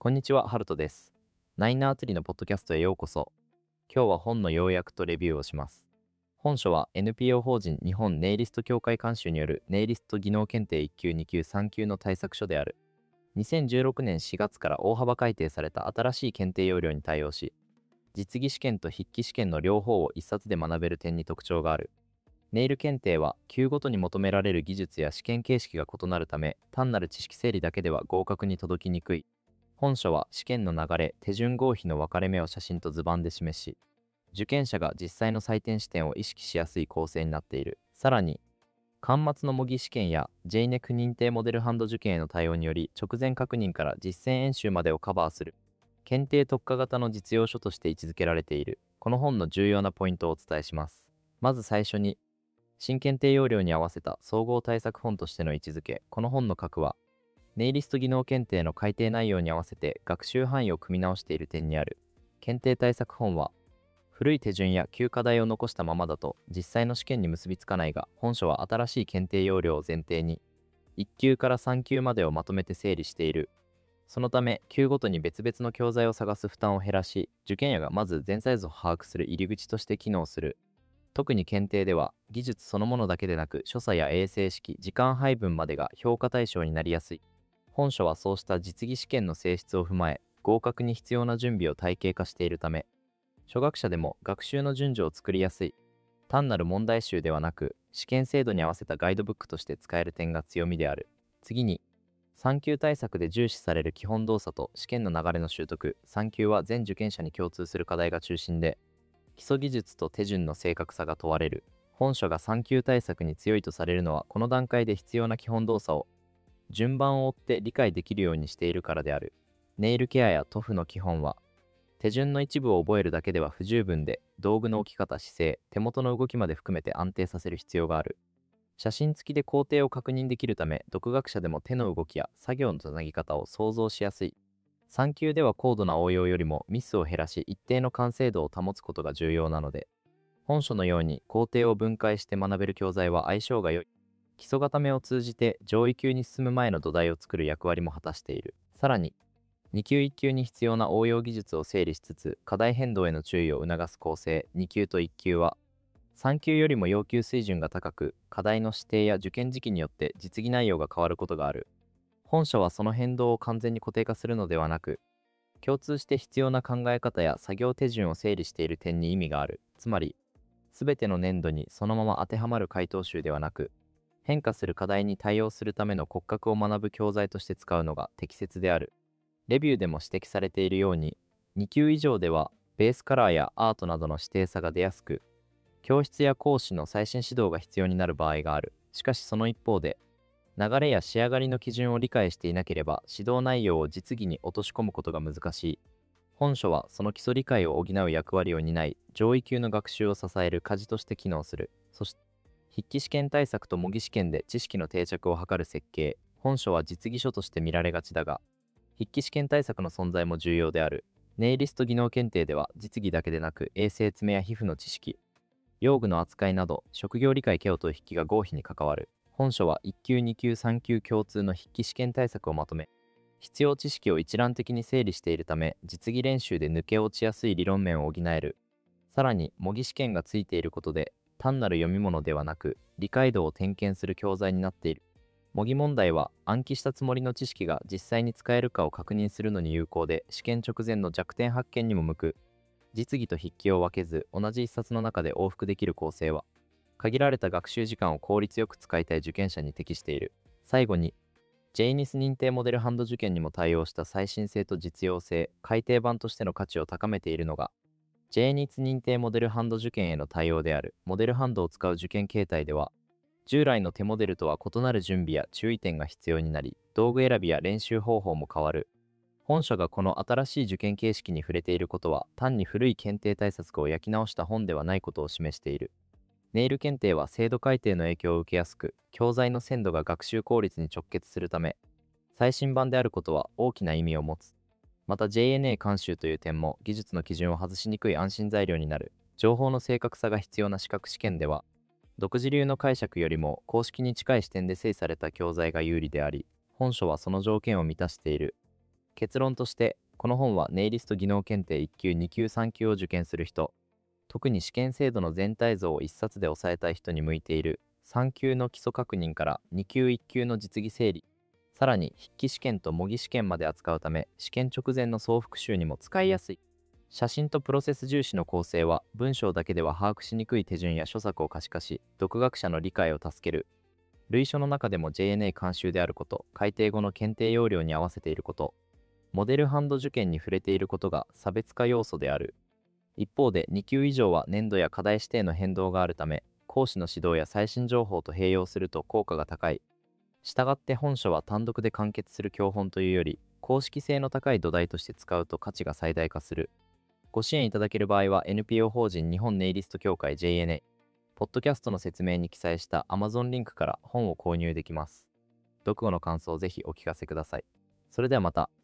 こんにちは、ハルトです。ナイナー釣りのポッドキャストへようこそ。今日は本の要約とレビューをします。本書は NPO 法人日本ネイリスト協会監修によるネイリスト技能検定1級、2級、3級の対策書である。2016年4月から大幅改定された新しい検定要領に対応し、実技試験と筆記試験の両方を一冊で学べる点に特徴がある。ネイル検定は級ごとに求められる技術や試験形式が異なるため、単なる知識整理だけでは合格に届きにくい。本書は試験の流れ、手順合否の分かれ目を写真と図板で示し、受験者が実際の採点視点を意識しやすい構成になっている。さらに、端末の模擬試験や JNEC 認定モデルハンド受験への対応により、直前確認から実践演習までをカバーする、検定特化型の実用書として位置づけられている。この本の重要なポイントをお伝えします。まず最初に、新検定要領に合わせた総合対策本としての位置づけ。この本の核は、ネイリスト技能検定の改定内容に合わせて学習範囲を組み直している点にある。検定対策本は、古い手順や旧課題を残したままだと実際の試験に結びつかないが、本書は新しい検定要領を前提に、1級から3級までをまとめて整理している。そのため、級ごとに別々の教材を探す負担を減らし、受験者がまず全体像を把握する入り口として機能する。特に検定では、技術そのものだけでなく、所作や衛生式、時間配分までが評価対象になりやすい。本書はそうした実技試験の性質を踏まえ、合格に必要な準備を体系化しているため、初学者でも学習の順序を作りやすい。単なる問題集ではなく、試験制度に合わせたガイドブックとして使える点が強みである。次に、3級対策で重視される基本動作と試験の流れの習得。3級は全受験者に共通する課題が中心で、基礎技術と手順の正確さが問われる。本書が3級対策に強いとされるのは、この段階で必要な基本動作を順番を追って理解できるようにしているからである。ネイルケアや塗布の基本は、手順の一部を覚えるだけでは不十分で、道具の置き方、姿勢、手元の動きまで含めて安定させる必要がある。写真付きで工程を確認できるため、独学者でも手の動きや作業のつなぎ方を想像しやすい。3級では高度な応用よりもミスを減らし、一定の完成度を保つことが重要なので、本書のように工程を分解して学べる教材は相性が良い。基礎固めを通じて上位級に進む前の土台を作る役割も果たしている。さらに、2級1級に必要な応用技術を整理しつつ、課題変動への注意を促す構成。2級と1級は、3級よりも要求水準が高く、課題の指定や受験時期によって実技内容が変わることがある。本書はその変動を完全に固定化するのではなく、共通して必要な考え方や作業手順を整理している点に意味がある。つまり、すべての年度にそのまま当てはまる回答集ではなく、変化する課題に対応するための骨格を学ぶ教材として使うのが適切である。レビューでも指摘されているように、2級以上ではベースカラーやアートなどの指定差が出やすく、教室や講師の最新指導が必要になる場合がある。しかしその一方で、流れや仕上がりの基準を理解していなければ指導内容を実技に落とし込むことが難しい。本書はその基礎理解を補う役割を担い、上位級の学習を支える舵として機能する。そして、筆記試験対策と模擬試験で知識の定着を図る設計。本書は実技書として見られがちだが、筆記試験対策の存在も重要である。ネイリスト技能検定では実技だけでなく衛生爪や皮膚の知識、用具の扱いなど職業理解ケオと筆記が合否に関わる。本書は1級、2級、3級共通の筆記試験対策をまとめ、必要知識を一覧的に整理しているため、実技練習で抜け落ちやすい理論面を補える。さらに、模擬試験がついていることで、単なる読み物ではなく、理解度を点検する教材になっている。模擬問題は、暗記したつもりの知識が実際に使えるかを確認するのに有効で、試験直前の弱点発見にも向く。実技と筆記を分けず、同じ一冊の中で往復できる構成は、限られた学習時間を効率よく使いたい受験者に適している。最後に、JNIS 認定モデルハンド受験にも対応した最新性と実用性、改訂版としての価値を高めているのが、JNIS 認定モデルハンド受験への対応である。モデルハンドを使う受験形態では、従来の手モデルとは異なる準備や注意点が必要になり、道具選びや練習方法も変わる。本書がこの新しい受験形式に触れていることは、単に古い検定対策を焼き直した本ではないことを示している。ネイル検定は制度改定の影響を受けやすく、教材の鮮度が学習効率に直結するため、最新版であることは大きな意味を持つ。また JNA 監修という点も技術の基準を外しにくい安心材料になる。情報の正確さが必要な資格試験では、独自流の解釈よりも公式に近い視点で整理された教材が有利であり、本書はその条件を満たしている。 結論として、この本はネイリスト技能検定1級、2級、3級を受験する人、特に試験制度の全体像を1冊で押さえたい人に向いている。3級の基礎確認から2級1級の実技整理、さらに筆記試験と模擬試験まで扱うため、試験直前の総復習にも使いやすい。写真とプロセス重視の構成は、文章だけでは把握しにくい手順や諸作を可視化し、独学者の理解を助ける。類書の中でも JNA 監修であること、改定後の検定要領に合わせていること、モデルハンド受験に触れていることが差別化要素である。一方で2級以上は年度や課題指定の変動があるため、講師の指導や最新情報と併用すると効果が高い。したがって本書は単独で完結する教本というより、公式性の高い土台として使うと価値が最大化する。ご支援いただける場合は NPO 法人日本ネイリスト協会 JNA、ポッドキャストの説明に記載した Amazon リンクから本を購入できます。読後の感想をぜひお聞かせください。それではまた。